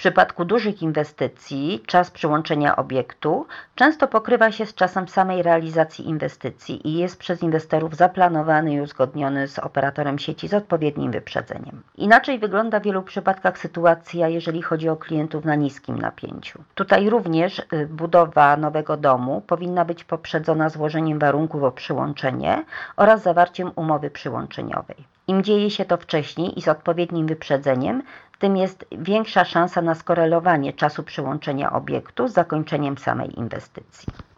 przypadku dużych inwestycji czas przyłączenia obiektu często pokrywa się z czasem samej realizacji inwestycji i jest przez inwestorów zaplanowany i uzgodniony z operatorem sieci z odpowiednim wyprzedzeniem. Inaczej wygląda w wielu przypadkach sytuacja, jeżeli chodzi o klientów na niskim napięciu. Tutaj również budowa nowego domu powinna być poprzedzona złożeniem warunków o przyłączenie oraz zawarciem umowy przyłączeniowej. Im dzieje się to wcześniej i z odpowiednim wyprzedzeniem, tym jest większa szansa na skorelowanie czasu przyłączenia obiektu z zakończeniem samej inwestycji.